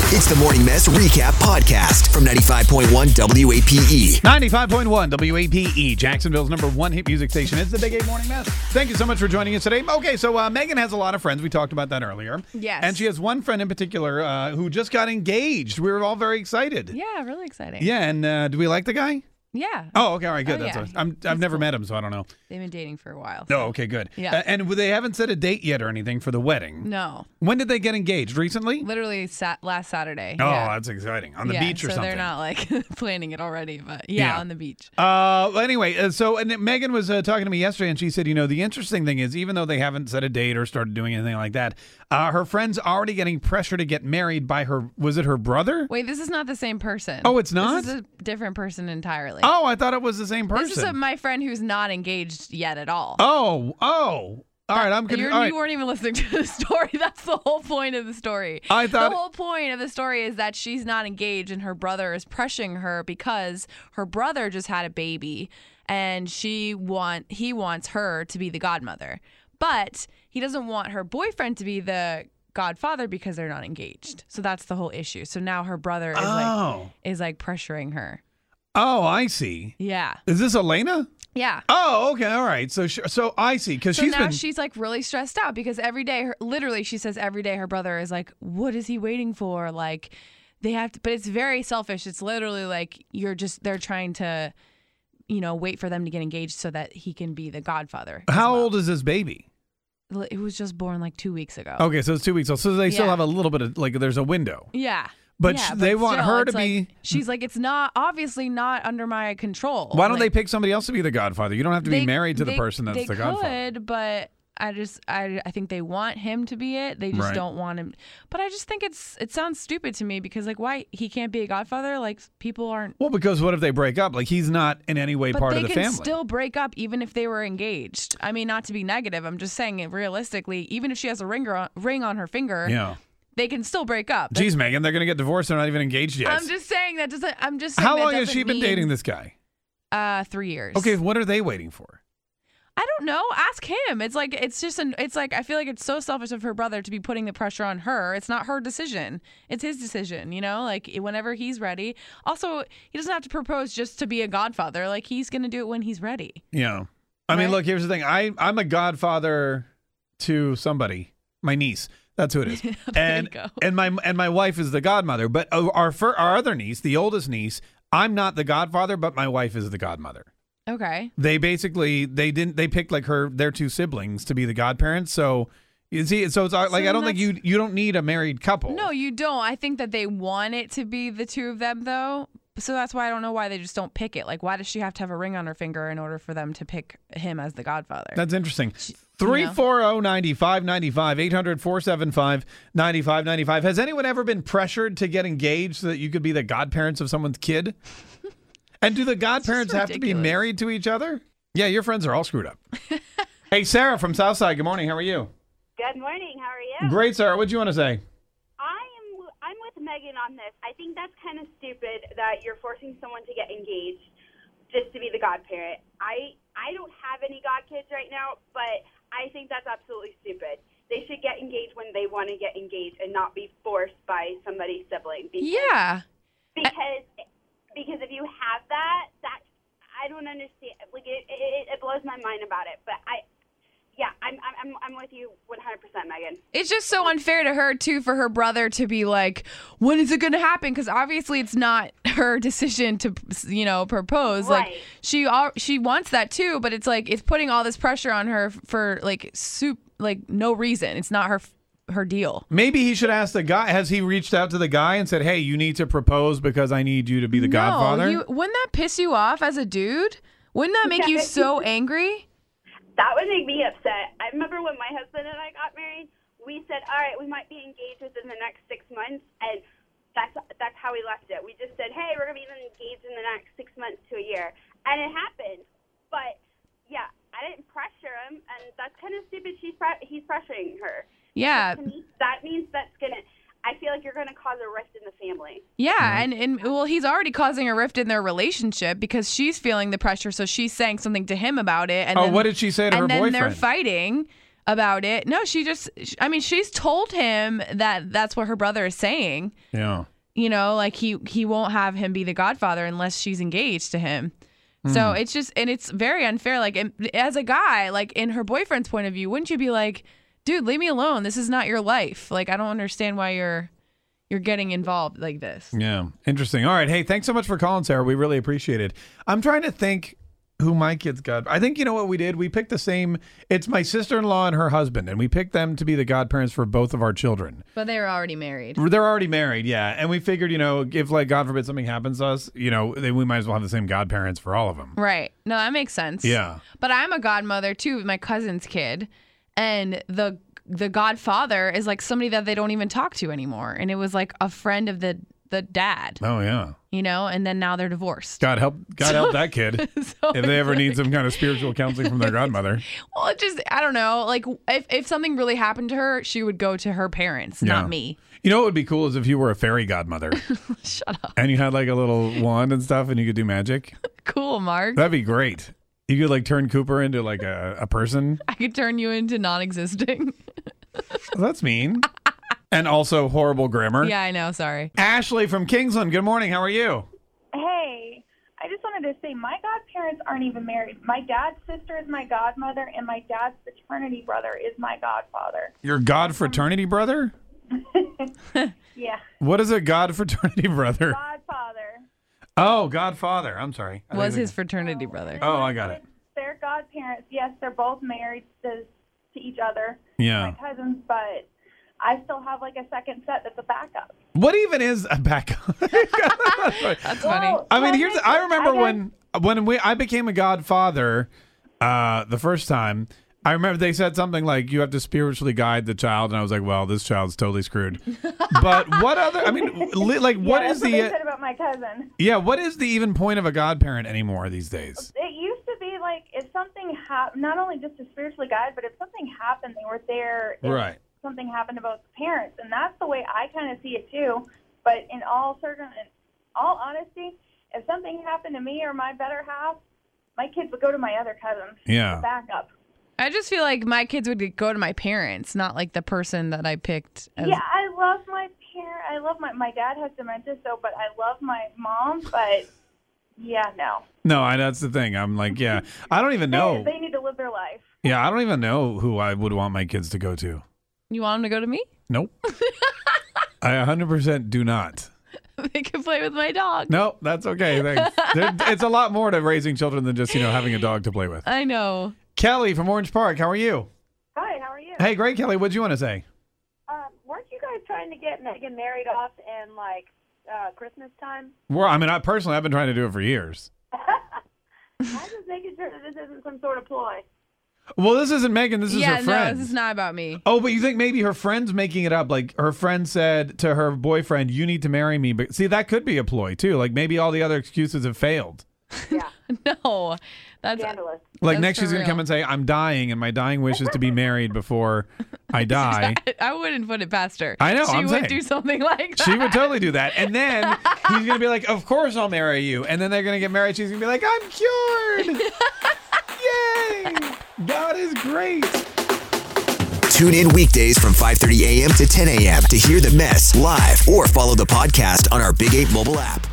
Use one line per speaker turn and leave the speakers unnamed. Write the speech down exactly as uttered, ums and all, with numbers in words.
It's the Morning Mess Recap Podcast from ninety-five point one W A P E.
ninety-five point one W A P E, Jacksonville's number one hit music station. It's the Big eight Morning Mess. Thank you so much for joining us today. Okay, so uh, Megan has a lot of friends. We talked about that earlier.
Yes.
And she has one friend in particular uh, who just got engaged. We were all very excited.
Yeah, really exciting.
Yeah, and uh, do we like the guy?
Yeah.
Oh, okay, all right, good.
Oh,
That's
yeah.
what, I'm, I've
He's
never
cool.
met him, so I don't know.
They've been dating for a while.
Oh, okay, good.
Yeah.
Uh, and they haven't set a date yet or anything for the wedding.
No.
When did they get engaged? Recently?
Literally sat last Saturday.
Oh,
yeah.
that's exciting. On the
yeah,
beach or
so
something.
they're not like planning it already, but yeah,
Yeah.
on the beach.
Uh, well, anyway, uh, so and then Megan was uh, talking to me yesterday, and she said, you know, the interesting thing is, even though they haven't set a date or started doing anything like that, uh, her friend's already getting pressure to get married by her. Was it her brother?
Wait, this is not the same person.
Oh, it's not?
This is a different person entirely.
Oh, I thought it was the same person.
This is a, my friend who's not engaged yet at all.
oh, oh. All right, I'm
You're,
confused. All right.
You weren't even listening to the story. That's the whole point of the story.
I thought-
the whole point of the story is that she's not engaged and her brother is pressuring her because her brother just had a baby and she want he wants her to be the godmother. But he doesn't want her boyfriend to be the godfather because they're not engaged. So that's the whole issue. So now her brother is
Oh.
like is like pressuring her.
Oh, I see.
Yeah.
Is this Elena?
Yeah.
Oh, okay. All right. So, sh- so I see. Because
So
she's
now
been.
she's like really stressed out because every day, her, literally, she says every day her brother is like, "What is he waiting for?" Like, they have to, but it's very selfish. It's literally like you're just they're trying to, you know, wait for them to get engaged so that he can be the godfather. as
How
well.
old is this baby?
It was just born like two weeks ago.
Okay, so it's two weeks old. So they still
Yeah.
have a little bit of like. There's a window.
Yeah.
But
yeah,
sh- they want her
it's
to
like-
be-
She's like, it's not obviously not under my control.
Why don't
Like,
they pick somebody else to be the godfather? You don't have to be
they-
married to the
they-
person that's
they
the godfather.
could, but I just I I think they want him to be it. They just
Right.
don't want him. But I just think it's it sounds stupid to me because like why he can't be a godfather? Like people aren't.
Well, because what if they break up? Like he's not in any way
But
part
they
of the
can
family.
still break up even if they were engaged. I mean, not to be negative. I'm just saying it realistically. Even if she has a ring on, ring on her finger,
yeah.
they can still break up.
Geez, Megan, they're going to get divorced. They're not even engaged yet.
I'm just saying that doesn't. I'm just saying
How
that
long has
doesn't
she been
mean-
dating this guy?
Uh, three years.
Okay, what are they waiting for?
I don't know. Ask him. It's like it's just an. It's like I feel like it's so selfish of her brother to be putting the pressure on her. It's not her decision. It's his decision. You know, like whenever he's ready. Also, he doesn't have to propose just to be a godfather. Like he's gonna do it when he's ready.
Yeah. I mean,
Right?
look, here's the thing. I, I'm a godfather to somebody, my niece. That's who it is.
There
and
you go.
and my and my wife is the godmother. But our fir- our other niece, the oldest niece, I'm not the godfather, but my wife is the godmother.
Okay.
They basically they didn't they picked like her their two siblings to be the godparents. So you see, so it's like I don't think
that's-
you you don't need a married couple.
No, you don't. I think that they want it to be the two of them, though. So that's why I don't know why they just don't pick it. Like, why does she have to have a ring on her finger in order for them to pick him as the godfather?
That's interesting.
you
three
know.
four zero, nine five nine five, eight hundred, four seven five, nine five nine five. Has anyone ever been pressured to get engaged so that you could be the godparents of someone's kid? And do the godparents have to be
ridiculous.
married to each other? Yeah, your friends are all screwed up. Hey, Sarah from Southside. Good morning. How are you?
Good morning. How are you?
Great, Sarah. What do you want to say?
I am. I'm with Megan on this. I think that's kind of stupid that you're forcing someone to get engaged just to be the godparent. I I don't have any godkids right now, but I think that's absolutely stupid. They should get engaged when they want to get engaged and not be forced by somebody's sibling. Because,
Yeah.
Because because if you have that, that I don't understand. Like it, it, it blows my mind about it. But I. Yeah, I'm I'm I'm with you one hundred percent, Megan.
It's just so unfair to her, too, for her brother to be like, when is it going to happen? Because obviously it's not her decision to, you know, propose. Like,
Right.
she al- she wants that, too, but it's like, it's putting all this pressure on her for, like, soup, like, no reason. It's not her her deal.
Maybe he should ask the guy. Has he reached out to the guy and said, hey, you need to propose because I need you to be the godfather?
No, you, wouldn't that piss you off as a dude? Wouldn't that make you so angry?
That would make me upset. I remember when my husband and I got married, we said, all right, we might be engaged within the next six months, and that's that's how we left it. We just said, hey, we're going to be engaged in the next six months to a year. And it happened. But, yeah, I didn't pressure him, and that's kind of stupid. She's pre- He's pressuring her.
Yeah.
To me, that means that's going to, I feel like you're going to cause a rift in the family.
Yeah, and, and well, he's already causing a rift in their relationship because she's feeling the pressure, so she's saying something to him about it. And
Oh,
then,
what did she say to
and
her
then
boyfriend?
they're fighting about it. No, she just, I mean, she's told him that that's what her brother is saying.
Yeah.
You know, like he, he won't have him be the godfather unless she's engaged to him. Mm. So it's just, and it's very unfair. Like, as a guy, like in her boyfriend's point of view, wouldn't you be like, dude, leave me alone. This is not your life. Like, I don't understand why you're, you're getting involved like this.
Yeah. Interesting. All right. Hey, thanks so much for calling, Sarah. We really appreciate it. I'm trying to think who my kids got. I think you know what we did? We picked the same. It's my sister-in-law and her husband, and we picked them to be the godparents for both of our children.
But they were already married.
They're already married, yeah. And we figured, you know, if, like, God forbid something happens to us, you know, then we might as well have the same godparents for all of them.
Right. No, that makes sense.
Yeah.
But I'm a godmother, too, with my cousin's kid. And the the godfather is, like, somebody that they don't even talk to anymore. And it was, like, a friend of the the dad.
Oh, yeah.
You know, and then now they're divorced.
God help God help that kid.
So
if they ever need some kind of spiritual counseling from their godmother.
Well, it just, I don't know. Like, if, if something really happened to her, she would go to her parents,
Yeah.
not me.
You know what would be cool is if you were a fairy godmother.
Shut up.
And you had, like, a little wand and stuff and you could do magic.
Cool, Mark.
That'd be great. You could, like, turn Cooper into, like, a, a person.
I could turn you into non-existing.
That's mean. And also horrible grammar.
Yeah, I know. Sorry.
Ashley from Kingsland. Good morning. How are you?
Hey, I just wanted to say my godparents aren't even married. My dad's sister is my godmother, and my dad's fraternity brother is my godfather.
Your god fraternity brother?
Yeah.
What is a god fraternity brother?
Godfather.
Oh, godfather. I'm sorry. I
Was
didn't
his
think-
fraternity brother.
Oh, I got it.
They're godparents. Yes, they're both married to, to each other.
Yeah.
My cousins, but I still have like a second set that's a backup.
What even is a backup?
That's funny.
Well,
I mean,
well,
here's.
I
I remember
guess-
when when we I became a godfather, uh, the first time. I remember they said something like you have to spiritually guide the child, and I was like, well, this child's totally screwed. But what other? I mean, li, like, what
yeah,
is
that's
the?
what they said about my cousin.
Yeah, what is the even point of a godparent anymore these days?
It used to be like if something happened, not only just to spiritually guide, but if something happened, they were there. If
Right.
something happened about the parents, and that's the way I kind of see it too. But in all certain, in all honesty, if something happened to me or my better half, my kids would go to my other cousins.
Yeah.
For backup.
I just feel like my kids would go to my parents, not like the person that I picked. As...
Yeah, I love my parent. I love my my dad has dementia, so but I love my mom. But yeah, no.
No, I, that's the thing. I'm like, yeah, I don't even know.
They, they need to live their life.
Yeah, I don't even know who I would want my kids to go to.
You want them to go to me?
Nope. I one hundred percent do not.
They can play with my dog.
No, that's okay. Thanks. There, it's a lot more to raising children than just, you know, having a dog to play with.
I know.
Kelly from Orange Park, how are you?
Hi, how are you?
Hey, great, Kelly. What do you want to say?
Um, weren't you guys trying to get Megan married off in, like, uh, Christmas time?
Well, I mean, I personally, I've been trying to do it for years.
I'm just making sure that this isn't some sort of ploy.
Well, this isn't Megan. This is
yeah,
her
no,
friend.
this is not about me.
Oh, but you think maybe her friend's making it up? Like her friend said to her boyfriend, "You need to marry me." But see, that could be a ploy too. Like maybe all the other excuses have failed.
Yeah,
No, that's
scandalous.
Like
That's
next
for
she's gonna
real.
come and say, "I'm dying, and my dying wish is to be married before I die."
I wouldn't put it past her.
I know,
She
I'm
would
saying.
do something like that.
She would totally do that. And then he's going to be like, of course I'll marry you. And then they're going to get married. She's going to be like, I'm cured. Yay. God is great.
Tune in weekdays from five thirty a.m. to ten a.m. to hear the mess live or follow the podcast on our Big eight mobile app.